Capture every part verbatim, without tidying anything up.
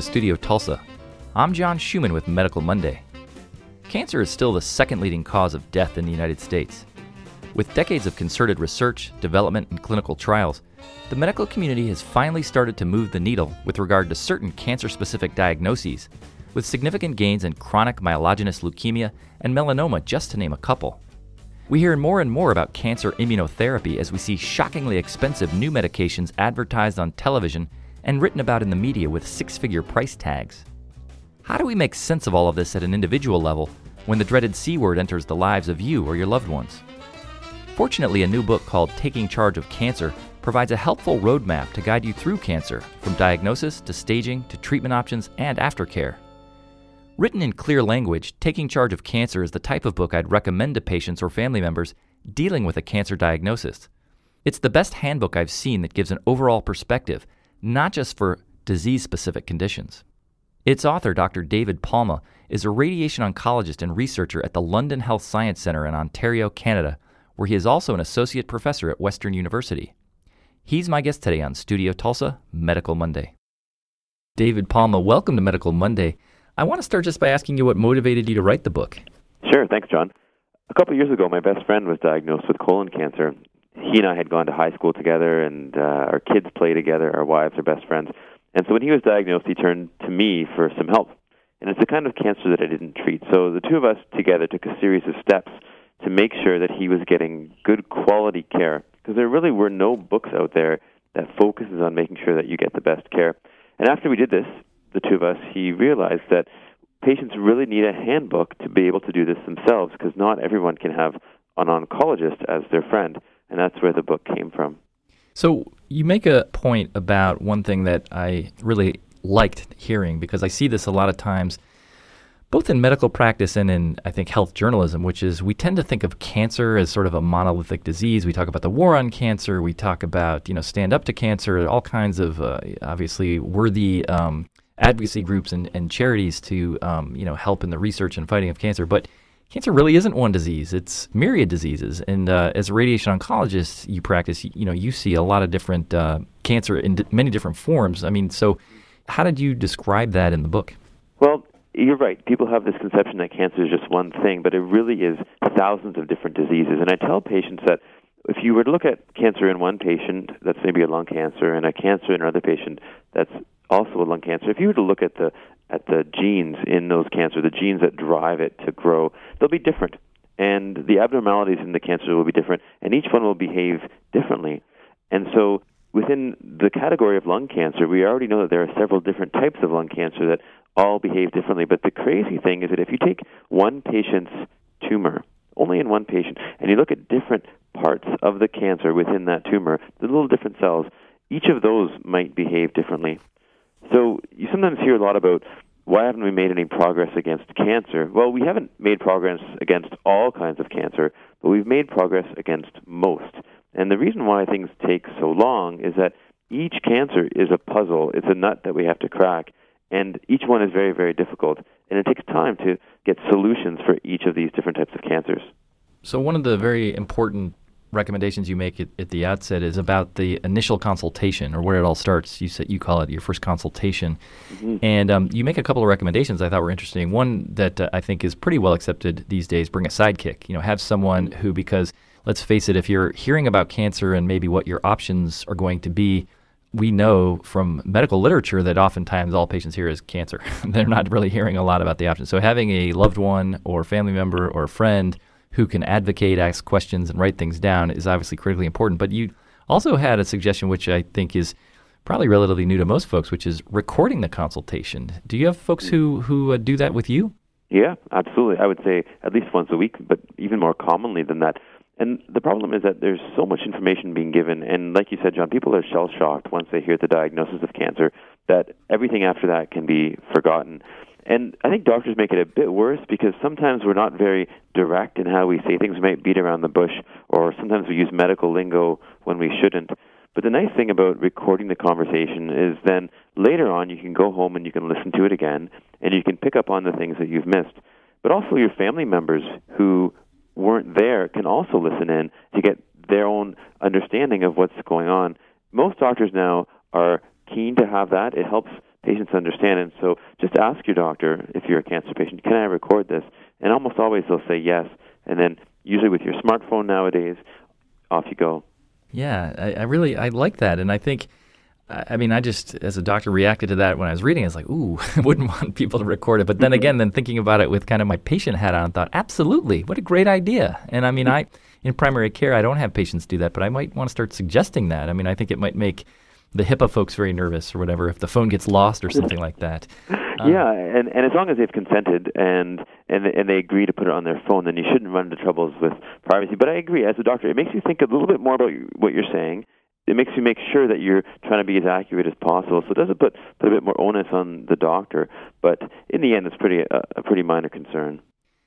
Studio Tulsa. I'm John Schumann with Medical Monday. Cancer is still the second leading cause of death in the United States. With decades of concerted research, development, and clinical trials, the medical community has finally started to move the needle with regard to certain cancer-specific diagnoses, with significant gains in chronic myelogenous leukemia and melanoma, just to name a couple. We hear more and more about cancer immunotherapy as we see shockingly expensive new medications advertised on television and written about in the media with six-figure price tags. How do we make sense of all of this at an individual level when the dreaded C word enters the lives of you or your loved ones? Fortunately, a new book called Taking Charge of Cancer provides a helpful roadmap to guide you through cancer, from diagnosis to staging to treatment options and aftercare. Written in clear language, Taking Charge of Cancer is the type of book I'd recommend to patients or family members dealing with a cancer diagnosis. It's the best handbook I've seen that gives an overall perspective, not just for disease-specific conditions. Its author, Doctor David Palma, is a radiation oncologist and researcher at the London Health Science Centre in Ontario, Canada, where he is also an associate professor at Western University. He's my guest today on Studio Tulsa, Medical Monday. David Palma, welcome to Medical Monday. I want to start just by asking you what motivated you to write the book. Sure, thanks, John. A couple of years ago, my best friend was diagnosed with colon cancer. He and I had gone to high school together, and uh, our kids play together, our wives are best friends. And so when he was diagnosed, he turned to me for some help. And it's the kind of cancer that I didn't treat. So the two of us together took a series of steps to make sure that he was getting good quality care, because there really were no books out there that focuses on making sure that you get the best care. And after we did this, the two of us, he realized that patients really need a handbook to be able to do this themselves, because not everyone can have an oncologist as their friend. And that's where the book came from. So you make a point about one thing that I really liked hearing, because I see this a lot of times, both in medical practice and in, I think, health journalism, which is we tend to think of cancer as sort of a monolithic disease. We talk about the war on cancer. We talk about, you know, stand up to cancer, all kinds of uh, obviously worthy um, advocacy groups and, and charities to, um, you know, help in the research and fighting of cancer. But cancer really isn't one disease. It's myriad diseases. And uh, as a radiation oncologist, you practice, you know, you see a lot of different uh, cancer in d- many different forms. I mean, so how did you describe that in the book? Well, you're right. People have this conception that cancer is just one thing, but it really is thousands of different diseases. And I tell patients that if you were to look at cancer in one patient, that's maybe a lung cancer, and a cancer in another patient, that's also a lung cancer, if you were to look at the at the genes in those cancers, the genes that drive it to grow, they'll be different. And the abnormalities in the cancer will be different, and each one will behave differently. And so within the category of lung cancer, we already know that there are several different types of lung cancer that all behave differently. But the crazy thing is that if you take one patient's tumor, only in one patient, and you look at different parts of the cancer within that tumor, the little different cells, each of those might behave differently. So you sometimes hear a lot about, why haven't we made any progress against cancer? Well, we haven't made progress against all kinds of cancer, but we've made progress against most. And the reason why things take so long is that each cancer is a puzzle. It's a nut that we have to crack, and each one is very, very difficult. And it takes time to get solutions for each of these different types of cancers. So one of the very important recommendations you make at, at the outset is about the initial consultation, or where it all starts. You said you call it your first consultation. Mm-hmm. And um, you make a couple of recommendations I thought were interesting. One that uh, I think is pretty well accepted these days, bring a sidekick. You know, have someone who, because let's face it, if you're hearing about cancer and maybe what your options are going to be, we know from medical literature that oftentimes all patients hear is cancer. They're not really hearing a lot about the options. So having a loved one or family member or a friend who can advocate, ask questions, and write things down is obviously critically important. But you also had a suggestion, which I think is probably relatively new to most folks, which is recording the consultation. Do you have folks who, who uh, do that with you? Yeah, absolutely. I would say at least once a week, but even more commonly than that. And the problem is that there's so much information being given, and like you said, John, people are shell-shocked once they hear the diagnosis of cancer, that everything after that can be forgotten. And I think doctors make it a bit worse, because sometimes we're not very direct in how we say things. We might beat around the bush, or sometimes we use medical lingo when we shouldn't. But the nice thing about recording the conversation is then later on you can go home and you can listen to it again, and you can pick up on the things that you've missed. But also your family members who weren't there can also listen in to get their own understanding of what's going on. Most doctors now are keen to have that. It helps patients understand. And so just ask your doctor, if you're a cancer patient, can I record this? And almost always they'll say yes. And then usually with your smartphone nowadays, off you go. Yeah, I, I really, I like that. And I think, I mean, I just, as a doctor, reacted to that when I was reading. I was like, ooh, I wouldn't want people to record it. But then again, then thinking about it with kind of my patient hat on, thought, absolutely, what a great idea. And I mean, I, in primary care, I don't have patients do that, but I might want to start suggesting that. I mean, I think it might make the HIPAA folks very nervous or whatever if the phone gets lost or something like that. Um, yeah, and, and as long as they've consented and, and and they agree to put it on their phone, then you shouldn't run into troubles with privacy. But I agree, as a doctor, it makes you think a little bit more about what you're saying. It makes you make sure that you're trying to be as accurate as possible. So it doesn't put, put a bit more onus on the doctor. But in the end, it's pretty uh, a pretty minor concern.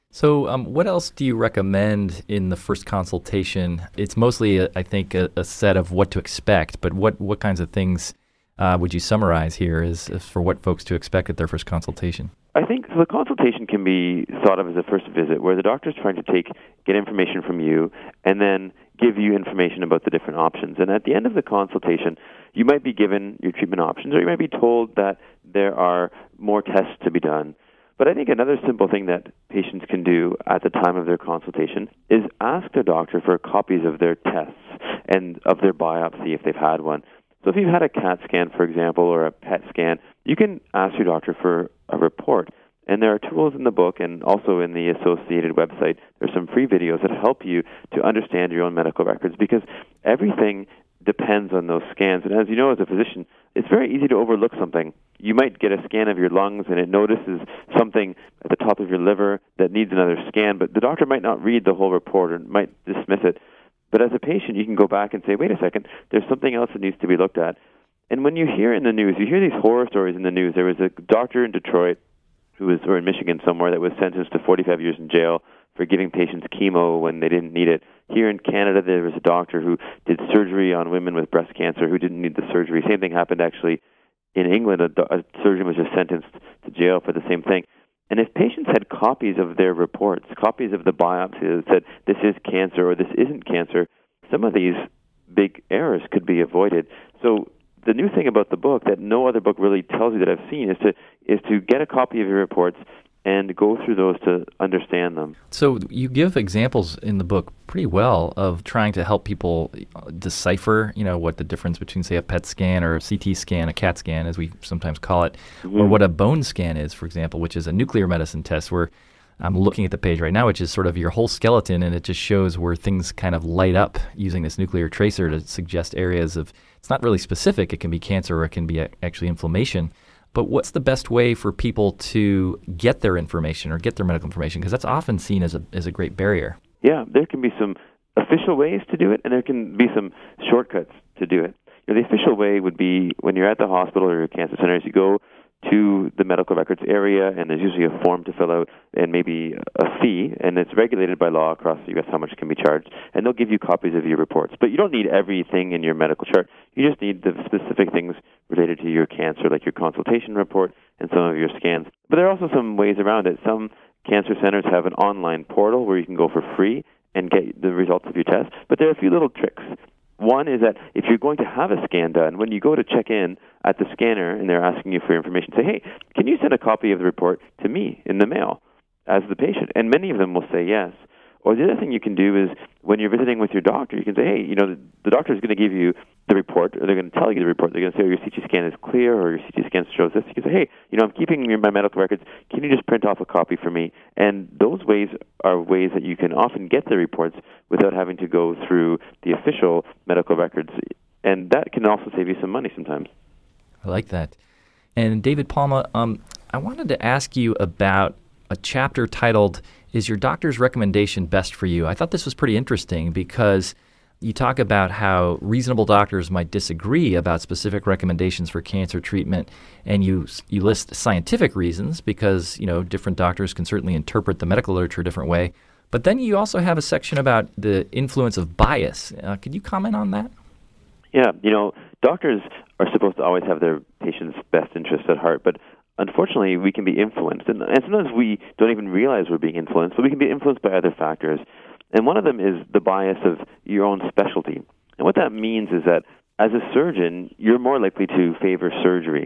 So um, what else do you recommend in the first consultation? It's mostly, a, I think, a, a set of what to expect, but what, what kinds of things uh, would you summarize here as, as for what folks to expect at their first consultation? I think the consultation can be thought of as a first visit where the doctor is trying to take get information from you and then give you information about the different options. And at the end of the consultation, you might be given your treatment options, or you might be told that there are more tests to be done. But I think another simple thing that patients can do at the time of their consultation is ask their doctor for copies of their tests and of their biopsy if they've had one. So if you've had a CAT scan, for example, or a P E T scan, you can ask your doctor for a report. And there are tools in the book and also in the associated website. There's some free videos that help you to understand your own medical records because everything depends on those scans. And as you know, as a physician, it's very easy to overlook something. You might get a scan of your lungs and it notices something at the top of your liver that needs another scan, but the doctor might not read the whole report or might dismiss it. But as a patient, you can go back and say, wait a second, there's something else that needs to be looked at. And when you hear in the news, you hear these horror stories in the news. There was a doctor in Detroit who was, or in Michigan somewhere, that was sentenced to forty-five years in jail for giving patients chemo when they didn't need it. Here in Canada, there was a doctor who did surgery on women with breast cancer who didn't need the surgery. Same thing happened actually in England. A, a surgeon was just sentenced to jail for the same thing. And if patients had copies of their reports, copies of the biopsy that said this is cancer or this isn't cancer, some of these big errors could be avoided. So the new thing about the book that no other book really tells you that I've seen is to is to get a copy of your reports and go through those to understand them. So you give examples in the book pretty well of trying to help people decipher, you know, what the difference between, say, a P E T scan or a C T scan, a CAT scan, as we sometimes call it, mm-hmm. or what a bone scan is, for example, which is a nuclear medicine test where I'm looking at the page right now, which is sort of your whole skeleton, and it just shows where things kind of light up using this nuclear tracer to suggest areas of, it's not really specific, it can be cancer or it can be actually inflammation. But what's the best way for people to get their information or get their medical information? Because that's often seen as a as a great barrier. Yeah, there can be some official ways to do it, and there can be some shortcuts to do it. You know, the official way would be when you're at the hospital or your cancer centers, you go to the medical records area, and there's usually a form to fill out and maybe a fee, and it's regulated by law across the U S how much can be charged, and they'll give you copies of your reports. But you don't need everything in your medical chart. You just need the specific things related to your cancer, like your consultation report and some of your scans. But there are also some ways around it. Some cancer centers have an online portal where you can go for free and get the results of your test, but there are a few little tricks. One is that if you're going to have a scan done, when you go to check in at the scanner and they're asking you for information, say, hey, can you send a copy of the report to me in the mail as the patient? And many of them will say yes. Or the other thing you can do is when you're visiting with your doctor, you can say, hey, you know, the, the doctor is going to give you the report, or they're going to tell you the report. They're going to say, oh, your C T scan is clear, or your C T scan shows this. You can say, hey, you know, I'm keeping your, my medical records. Can you just print off a copy for me? And those ways are ways that you can often get the reports without having to go through the official medical records. And that can also save you some money sometimes. I like that. And David Palma, um, I wanted to ask you about a chapter titled, Is Your Doctor's Recommendation Best for You? I thought this was pretty interesting because you talk about how reasonable doctors might disagree about specific recommendations for cancer treatment, and you you list scientific reasons because, you know, different doctors can certainly interpret the medical literature a different way. But then you also have a section about the influence of bias. Uh, could you comment on that? Yeah, you know, doctors are supposed to always have their patients' best interests at heart, but unfortunately, we can be influenced, and, and sometimes we don't even realize we're being influenced, but we can be influenced by other factors. And one of them is the bias of your own specialty. And what that means is that as a surgeon, you're more likely to favor surgery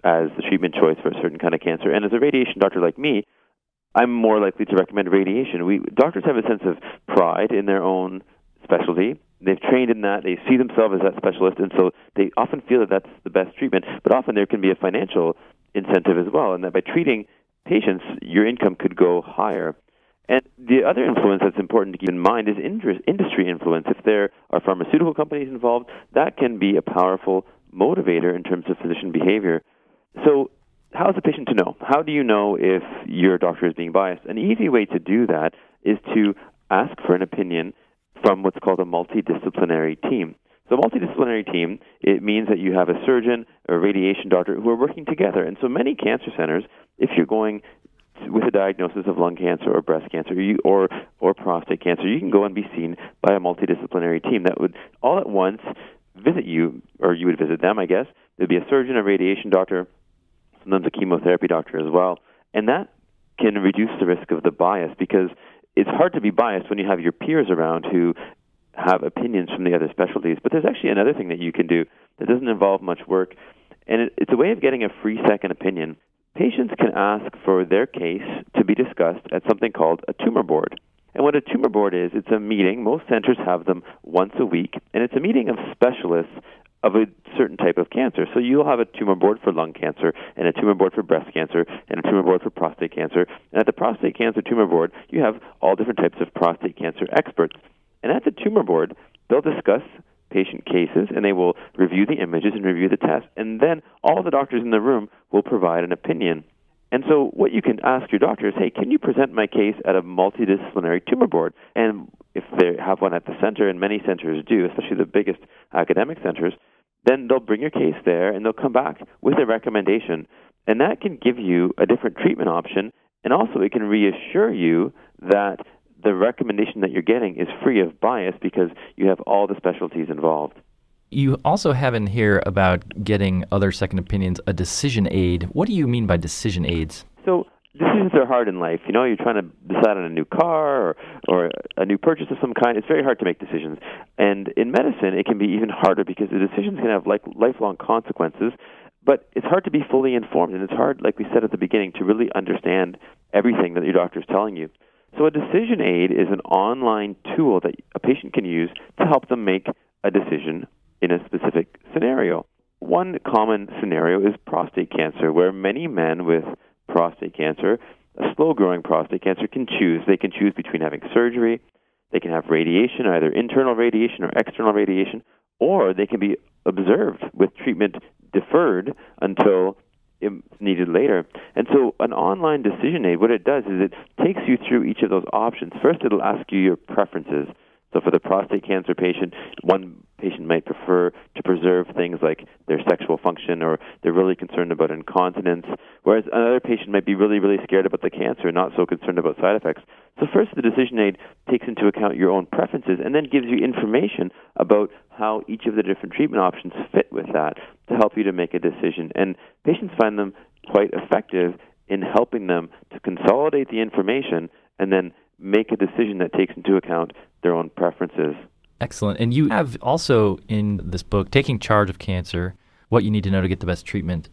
as the treatment choice for a certain kind of cancer. And as a radiation doctor like me, I'm more likely to recommend radiation. We doctors have a sense of pride in their own specialty. They've trained in that. They see themselves as that specialist, and so they often feel that that's the best treatment. But often there can be a financial incentive as well, and that by treating patients, your income could go higher. And the other influence that's important to keep in mind is industry influence. If there are pharmaceutical companies involved, that can be a powerful motivator in terms of physician behavior. So how is the patient to know? How do you know if your doctor is being biased? An easy way to do that is to ask for an opinion from what's called a multidisciplinary team. So a multidisciplinary team, it means that you have a surgeon or a radiation doctor who are working together. And so many cancer centers, if you're going with a diagnosis of lung cancer or breast cancer you, or or prostate cancer, you can go and be seen by a multidisciplinary team that would all at once visit you, or you would visit them, I guess. There'd be a surgeon, a radiation doctor, sometimes a chemotherapy doctor as well. And that can reduce the risk of the bias, because it's hard to be biased when you have your peers around who have opinions from the other specialties. But there's actually another thing that you can do that doesn't involve much work, and it, it's a way of getting a free second opinion. Patients can ask for their case to be discussed at something called a tumor board. And what a tumor board is, it's a meeting. Most centers have them once a week, and it's a meeting of specialists of a certain type of cancer. So you'll have a tumor board for lung cancer, and a tumor board for breast cancer, and a tumor board for prostate cancer. And at the prostate cancer tumor board, you have all different types of prostate cancer experts. And at the tumor board, they'll discuss patient cases, and they will review the images and review the tests, and then all the doctors in the room will provide an opinion. And so what you can ask your doctor is, hey, can you present my case at a multidisciplinary tumor board? And if they have one at the center, and many centers do, especially the biggest academic centers, then they'll bring your case there, and they'll come back with a recommendation. And that can give you a different treatment option, and also it can reassure you that the recommendation that you're getting is free of bias because you have all the specialties involved. You also have in here about getting other second opinions, a decision aid. What do you mean by decision aids? So decisions are hard in life. You know, you're trying to decide on a new car or, or a new purchase of some kind. It's very hard to make decisions. And in medicine, it can be even harder because the decisions can have like lifelong consequences. But it's hard to be fully informed, and it's hard, like we said at the beginning, to really understand everything that your doctor is telling you. So a decision aid is an online tool that a patient can use to help them make a decision in a specific scenario. One common scenario is prostate cancer, where many men with prostate cancer, a slow-growing prostate cancer, can choose. They can choose between having surgery, they can have radiation, either internal radiation or external radiation, or they can be observed with treatment deferred until it's needed later. And so an online decision aid, what it does is it takes you through each of those options. First, it'll ask you your preferences. So for the prostate cancer patient, one patient might prefer to preserve things like their sexual function, or they're really concerned about incontinence, whereas another patient might be really, really scared about the cancer, not so concerned about side effects. So first, the decision aid takes into account your own preferences and then gives you information about how each of the different treatment options fit with that to help you to make a decision. And patients find them quite effective in helping them to consolidate the information and then make a decision that takes into account their own preferences. Excellent. And you have also in this book, Taking Charge of Cancer, What You Need to Know to Get the Best Treatment,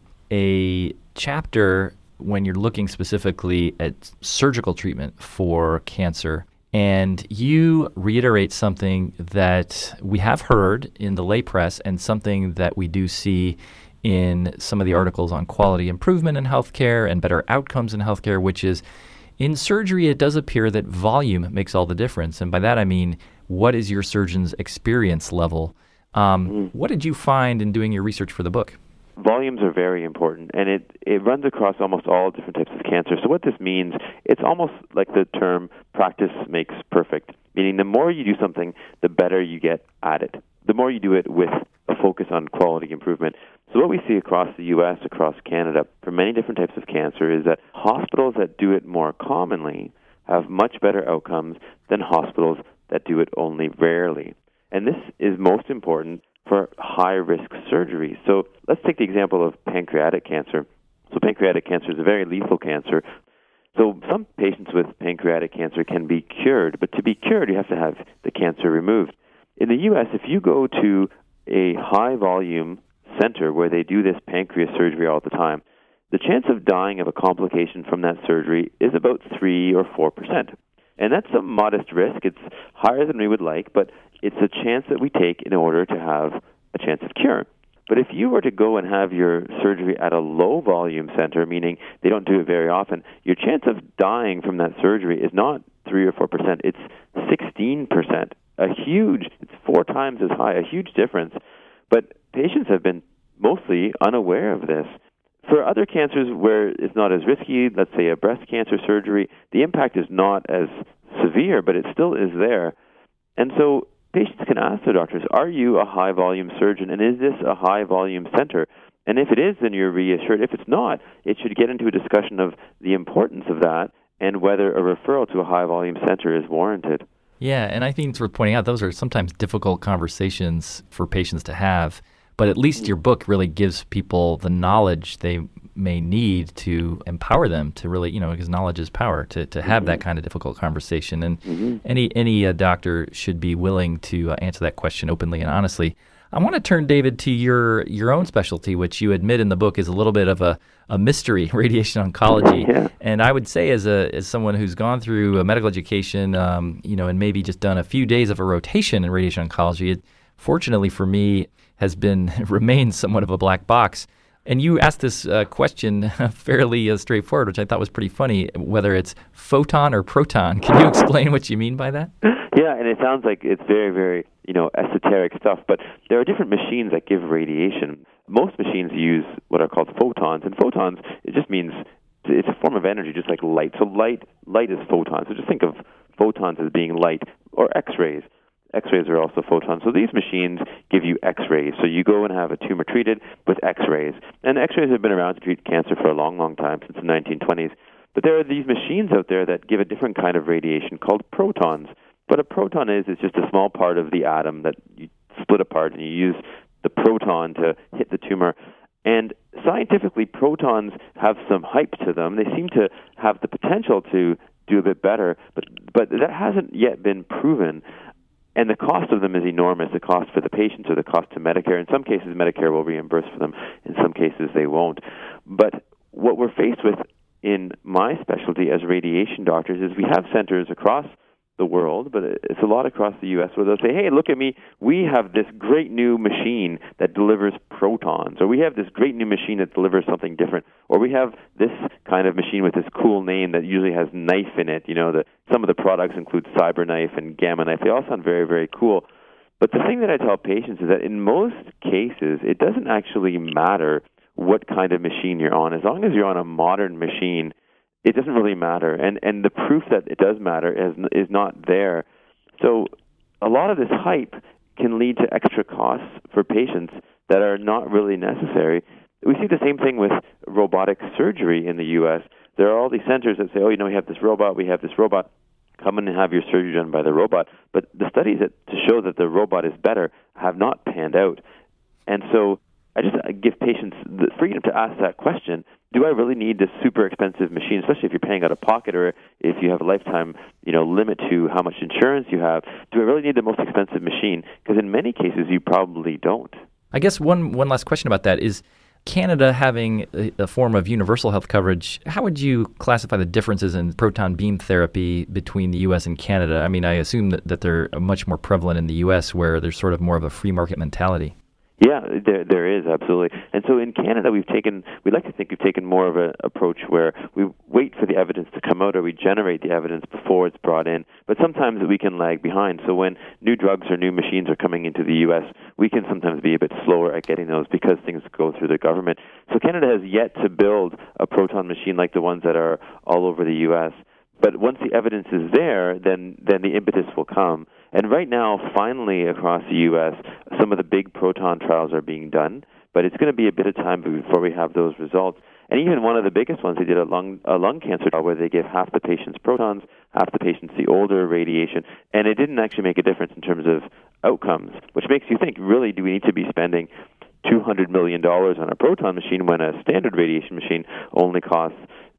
a chapter when you're looking specifically at surgical treatment for cancer. And you reiterate something that we have heard in the lay press and something that we do see in some of the articles on quality improvement in healthcare and better outcomes in healthcare, which is in surgery, it does appear that volume makes all the difference. And by that, I mean, what is your surgeon's experience level? Um, mm-hmm. What did you find in doing your research for the book? Volumes are very important, and it, it runs across almost all different types of cancer. So what this means, it's almost like the term practice makes perfect, meaning the more you do something, the better you get at it. The more you do it with a focus on quality improvement. So what we see across the U S, across Canada, for many different types of cancer is that hospitals that do it more commonly have much better outcomes than hospitals that do it only rarely. And this is most important for high-risk surgery. So let's take the example of pancreatic cancer. So pancreatic cancer is a very lethal cancer. So some patients with pancreatic cancer can be cured, but to be cured, you have to have the cancer removed. In the U S, if you go to a high-volume center where they do this pancreas surgery all the time, the chance of dying of a complication from that surgery is about three or four percent. And that's a modest risk. It's higher than we would like, but it's a chance that we take in order to have a chance of cure. But if you were to go and have your surgery at a low-volume center, meaning they don't do it very often, your chance of dying from that surgery is not three or four percent. It's sixteen percent. A huge, it's four times as high, a huge difference. But patients have been mostly unaware of this. For other cancers where it's not as risky, let's say a breast cancer surgery, the impact is not as severe, but it still is there. And so patients can ask their doctors, are you a high-volume surgeon, and is this a high-volume center? And if it is, then you're reassured. If it's not, it should get into a discussion of the importance of that and whether a referral to a high-volume center is warranted. Yeah, and I think it's worth pointing out those are sometimes difficult conversations for patients to have. But at least your book really gives people the knowledge they may need to empower them to really, you know, because knowledge is power, to, to have mm-hmm. that kind of difficult conversation. And mm-hmm. any any uh, doctor should be willing to uh, answer that question openly and honestly. I want to turn, David, to your your own specialty, which you admit in the book is a little bit of a, a mystery, radiation oncology. Yeah. And I would say as a as someone who's gone through a medical education, um, you know, and maybe just done a few days of a rotation in radiation oncology, it, fortunately for me, has been remained somewhat of a black box. And you asked this uh, question fairly uh, straightforward, which I thought was pretty funny, whether it's photon or proton. Can you explain what you mean by that? Yeah, and it sounds like it's very, very, you know, esoteric stuff, but there are different machines that give radiation. Most machines use what are called photons, and photons, it just means it's a form of energy, just like light. So light, light is photons. So just think of photons as being light, or X-rays. X-rays are also photons. So these machines give you X-rays. So you go and have a tumor treated with X-rays. And X-rays have been around to treat cancer for a long, long time, since the nineteen twenties. But there are these machines out there that give a different kind of radiation called protons. What a proton is, is just a small part of the atom that you split apart, and you use the proton to hit the tumor. And scientifically, protons have some hype to them. They seem to have the potential to do a bit better, but but that hasn't yet been proven. And the cost of them is enormous, the cost for the patients or the cost to Medicare. In some cases, Medicare will reimburse for them. In some cases, they won't. But what we're faced with in my specialty as radiation doctors is we have centers across the world, but it's a lot across the U S where they'll say, hey, look at me, we have this great new machine that delivers protons, or we have this great new machine that delivers something different, or we have this kind of machine with this cool name that usually has knife in it. You know, the, some of the products include CyberKnife and Gamma Knife. They all sound very, very cool. But the thing that I tell patients is that in most cases, it doesn't actually matter what kind of machine you're on. As long as you're on a modern machine, it doesn't really matter, and and the proof that it does matter is is not there. So a lot of this hype can lead to extra costs for patients that are not really necessary. We see the same thing with robotic surgery in the U S. There are all these centers that say, oh, you know, we have this robot, we have this robot, come in and have your surgery done by the robot. But the studies that, to show that the robot is better have not panned out. And so I just give patients the freedom to ask that question. Do I really need this super expensive machine, especially if you're paying out of pocket or if you have a lifetime, you know, limit to how much insurance you have? Do I really need the most expensive machine? Because in many cases, you probably don't. I guess one, one last question about that is, Canada having a, a form of universal health coverage, how would you classify the differences in proton beam therapy between the U S and Canada? I mean, I assume that, that they're much more prevalent in the U S where there's sort of more of a free market mentality. Yeah, there there is, absolutely. And so in Canada, we've taken, we like to think we've taken more of an approach where we wait for the evidence to come out, or we generate the evidence before it's brought in. But sometimes we can lag behind. So when new drugs or new machines are coming into the U S, we can sometimes be a bit slower at getting those because things go through the government. So Canada has yet to build a proton machine like the ones that are all over the U S. But once the evidence is there, then then the impetus will come. And right now, finally, across the U S, some of the big proton trials are being done, but it's going to be a bit of time before we have those results. And even one of the biggest ones, they did a lung, a lung cancer trial where they gave half the patients protons, half the patients the older radiation, and it didn't actually make a difference in terms of outcomes, which makes you think, really, do we need to be spending two hundred million dollars on a proton machine when a standard radiation machine only costs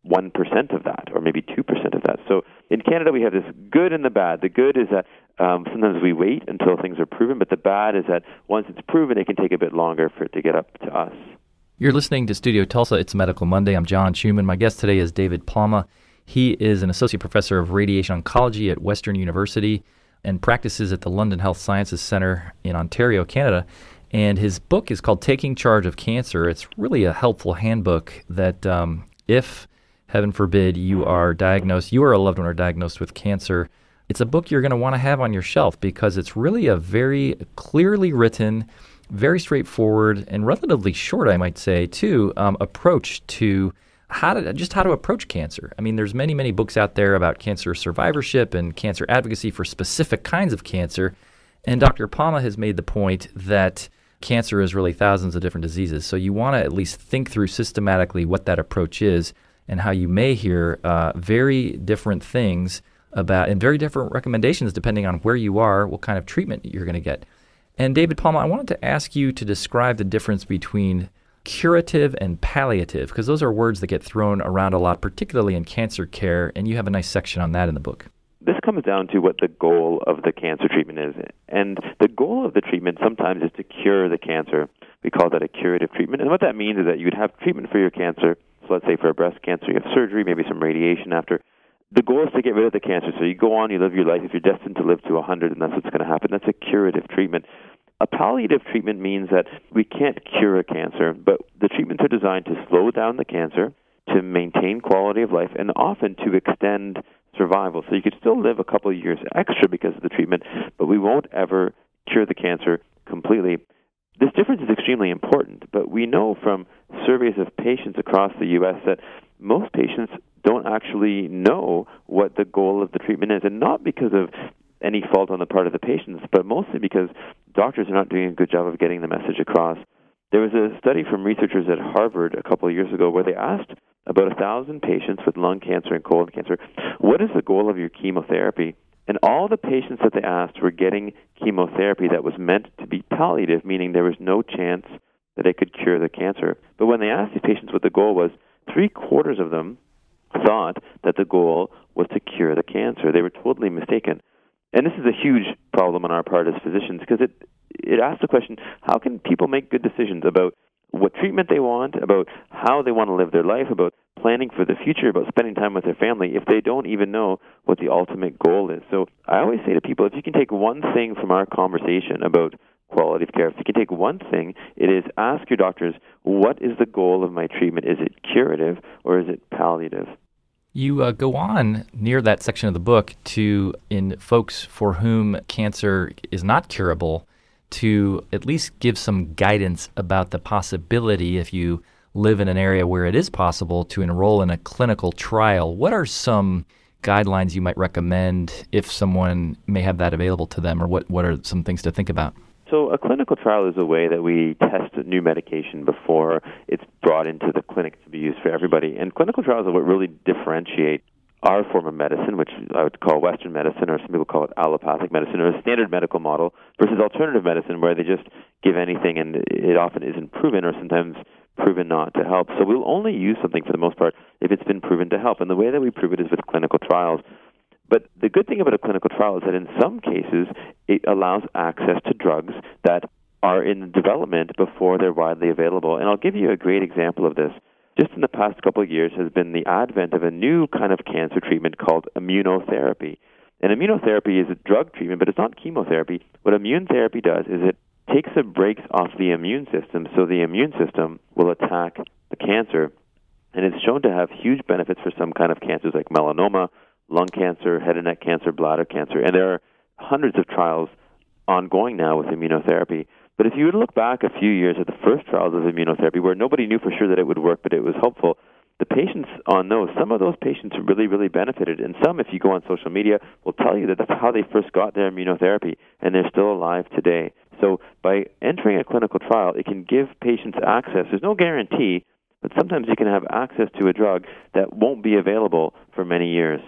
one percent of that, or maybe two percent of that. So in Canada, we have this good and the bad. The good is that um, sometimes we wait until things are proven, but the bad is that once it's proven, it can take a bit longer for it to get up to us. You're listening to Studio Tulsa. It's Medical Monday. I'm John Schumann. My guest today is David Palma. He is an associate professor of radiation oncology at Western University and practices at the London Health Sciences Centre in Ontario, Canada. And his book is called Taking Charge of Cancer. It's really a helpful handbook that um, if, heaven forbid, you are diagnosed, you or a loved one are diagnosed with cancer, it's a book you're going to want to have on your shelf because it's really a very clearly written, very straightforward, and relatively short, I might say, too, um, approach to how to just how to approach cancer. I mean, there's many, many books out there about cancer survivorship and cancer advocacy for specific kinds of cancer. And Doctor Palma has made the point that cancer is really thousands of different diseases. So you want to at least think through systematically what that approach is and how you may hear uh, very different things about and very different recommendations depending on where you are, what kind of treatment you're going to get. And David Palma, I wanted to ask you to describe the difference between curative and palliative, because those are words that get thrown around a lot, particularly in cancer care, and you have a nice section on that in the book. This comes down to what the goal of the cancer treatment is. And the goal of the treatment sometimes is to cure the cancer. We call that a curative treatment. And what that means is that you'd have treatment for your cancer. So let's say for a breast cancer, you have surgery, maybe some radiation after. The goal is to get rid of the cancer. So you go on, you live your life. If you're destined to live to one hundred, and that's what's going to happen, that's a curative treatment. A palliative treatment means that we can't cure a cancer, but the treatments are designed to slow down the cancer, to maintain quality of life, and often to extend survival. So you could still live a couple of years extra because of the treatment, but we won't ever cure the cancer completely. This difference is extremely important, but we know from surveys of patients across the U S that most patients don't actually know what the goal of the treatment is, and not because of any fault on the part of the patients, but mostly because doctors are not doing a good job of getting the message across. There was a study from researchers at Harvard a couple of years ago where they asked about one thousand patients with lung cancer and colon cancer, what is the goal of your chemotherapy? And all the patients that they asked were getting chemotherapy that was meant to be palliative, meaning there was no chance that they could cure the cancer. But when they asked these patients what the goal was, three-quarters of them thought that the goal was to cure the cancer. They were totally mistaken. And this is a huge problem on our part as physicians because it it asks the question, how can people make good decisions about what treatment they want, about how they want to live their life, about planning for the future, about spending time with their family, if they don't even know what the ultimate goal is? So I always say to people, if you can take one thing from our conversation about quality of care, if you can take one thing, it is ask your doctors, what is the goal of my treatment? Is it curative or is it palliative? You uh, go on near that section of the book to, in folks for whom cancer is not curable, to at least give some guidance about the possibility, if you live in an area where it is possible, to enroll in a clinical trial. What are some guidelines you might recommend if someone may have that available to them, or what, what are some things to think about? So a clinical trial is a way that we test a new medication before it's brought into the clinic to be used for everybody. And clinical trials are what really differentiate our form of medicine, which I would call Western medicine, or some people call it allopathic medicine, or a standard medical model, versus alternative medicine, where they just give anything and it often isn't proven, or sometimes proven not to help. So we'll only use something for the most part if it's been proven to help. And the way that we prove it is with clinical trials. But the good thing about a clinical trial is that in some cases, it allows access to drugs that are in development before they're widely available. And I'll give you a great example of this. Just in the past couple of years has been the advent of a new kind of cancer treatment called immunotherapy. And immunotherapy is a drug treatment, but it's not chemotherapy. What immune therapy does is it takes the brakes off the immune system, so the immune system will attack the cancer. And it's shown to have huge benefits for some kind of cancers like melanoma, lung cancer, head and neck cancer, bladder cancer. And there are hundreds of trials ongoing now with immunotherapy. But if you were to look back a few years at the first trials of immunotherapy, where nobody knew for sure that it would work, but it was hopeful, the patients on those, some of those patients really, really benefited. And some, if you go on social media, will tell you that that's how they first got their immunotherapy, and they're still alive today. So by entering a clinical trial, it can give patients access. There's no guarantee, but sometimes you can have access to a drug that won't be available for many years.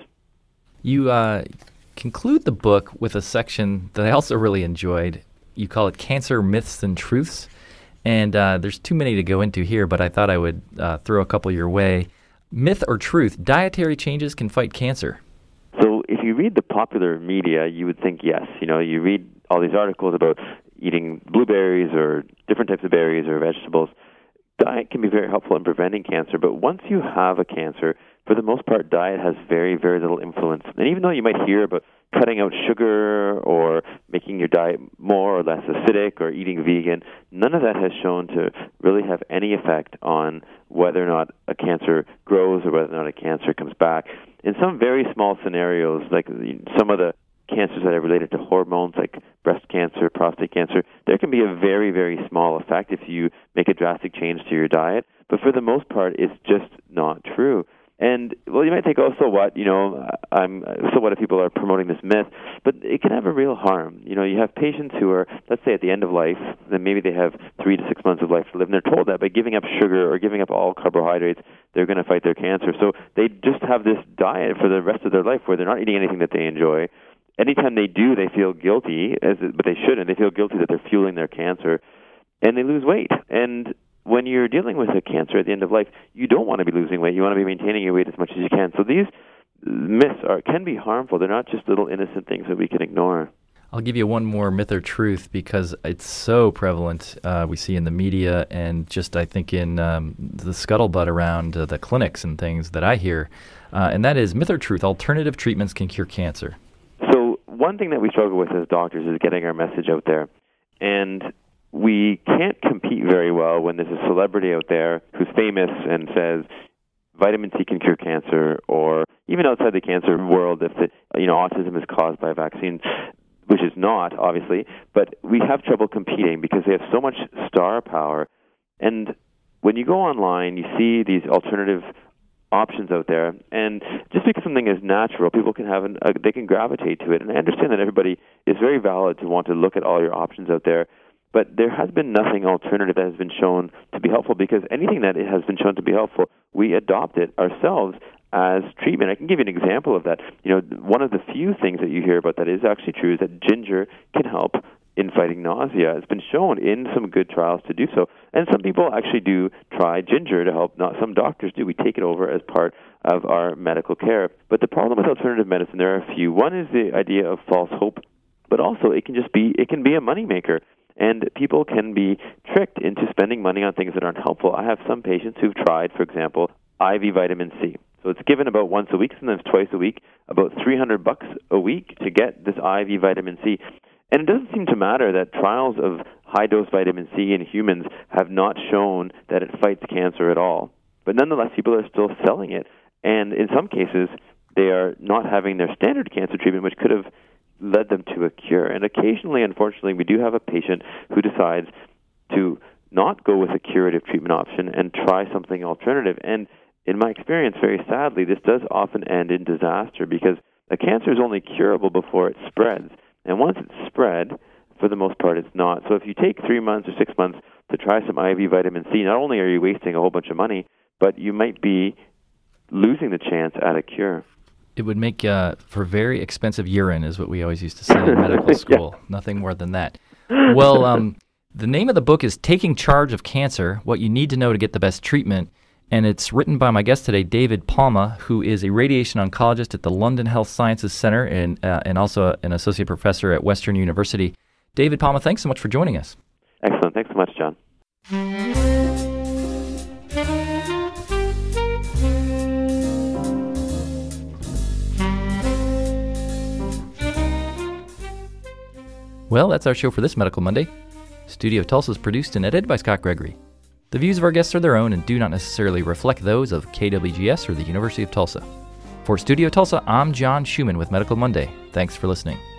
You uh, conclude the book with a section that I also really enjoyed. You call it Cancer Myths and Truths. And uh, there's too many to go into here, but I thought I would uh, throw a couple your way. Myth or truth, dietary changes can fight cancer? So if you read the popular media, you would think yes. You know, you read all these articles about eating blueberries or different types of berries or vegetables. Diet can be very helpful in preventing cancer, but once you have a cancer, for the most part, diet has very, very little influence. And even though you might hear about cutting out sugar or making your diet more or less acidic or eating vegan, none of that has shown to really have any effect on whether or not a cancer grows or whether or not a cancer comes back. In some very small scenarios, like some of the cancers that are related to hormones like breast cancer, prostate cancer, there can be a very, very small effect if you make a drastic change to your diet. But for the most part, it's just not true. And, well, you might think, oh, so what? You know, I'm, so what if people are promoting this myth? But it can have a real harm. You know, you have patients who are, let's say, at the end of life, then maybe they have three to six months of life to live, and they're told that by giving up sugar or giving up all carbohydrates, they're going to fight their cancer. So they just have this diet for the rest of their life where they're not eating anything that they enjoy. Anytime they do, they feel guilty, as but they shouldn't. They feel guilty that they're fueling their cancer, and they lose weight. And when you're dealing with a cancer at the end of life, you don't want to be losing weight. You want to be maintaining your weight as much as you can. So these myths are can be harmful. They're not just little innocent things that we can ignore. I'll give you one more myth or truth because it's so prevalent. Uh, we see in the media and just I think in um, the scuttlebutt around uh, the clinics and things that I hear, uh, and that is myth or truth, alternative treatments can cure cancer. So one thing that we struggle with as doctors is getting our message out there. And we can't compete very well when there's a celebrity out there who's famous and says vitamin C can cure cancer, or even outside the cancer world, if the, you know, autism is caused by a vaccine, which is not, obviously, but we have trouble competing because they have so much star power. And when you go online, you see these alternative options out there, and just because something is natural, people can have an, uh, they can gravitate to it. And I understand that everybody is very valid to want to look at all your options out there, but there has been nothing alternative that has been shown to be helpful, because anything that has been shown to be helpful, we adopt it ourselves as treatment. I can give you an example of that. You know, one of the few things that you hear about that is actually true is that ginger can help in fighting nausea. It's been shown in some good trials to do so. And some people actually do try ginger to help. Not some doctors do. We take it over as part of our medical care. But the problem with alternative medicine, there are a few. One is the idea of false hope, but also it can just be, it can be a moneymaker. And people can be tricked into spending money on things that aren't helpful. I have some patients who've tried, for example, I V vitamin C. So it's given about once a week, sometimes twice a week, about three hundred bucks a week to get this I V vitamin C. And it doesn't seem to matter that trials of high-dose vitamin C in humans have not shown that it fights cancer at all. But nonetheless, people are still selling it. And in some cases, they are not having their standard cancer treatment, which could have led them to a cure. And occasionally, unfortunately, we do have a patient who decides to not go with a curative treatment option and try something alternative. And in my experience, very sadly, this does often end in disaster, because a cancer is only curable before it spreads. And once it's spread, for the most part, it's not. So if you take three months or six months to try some I V vitamin C, not only are you wasting a whole bunch of money, but you might be losing the chance at a cure. It would make uh, for very expensive urine, is what we always used to say in medical school. Yeah. Nothing more than that. Well, um, the name of the book is Taking Charge of Cancer, What You Need to Know to Get the Best Treatment. And it's written by my guest today, David Palma, who is a radiation oncologist at the London Health Sciences Center and, uh, and also an associate professor at Western University. David Palma, thanks so much for joining us. Excellent. Thanks so much, John. Well, that's our show for this Medical Monday. Studio Tulsa is produced and edited by Scott Gregory. The views of our guests are their own and do not necessarily reflect those of K W G S or the University of Tulsa. For Studio Tulsa, I'm John Schumann with Medical Monday. Thanks for listening.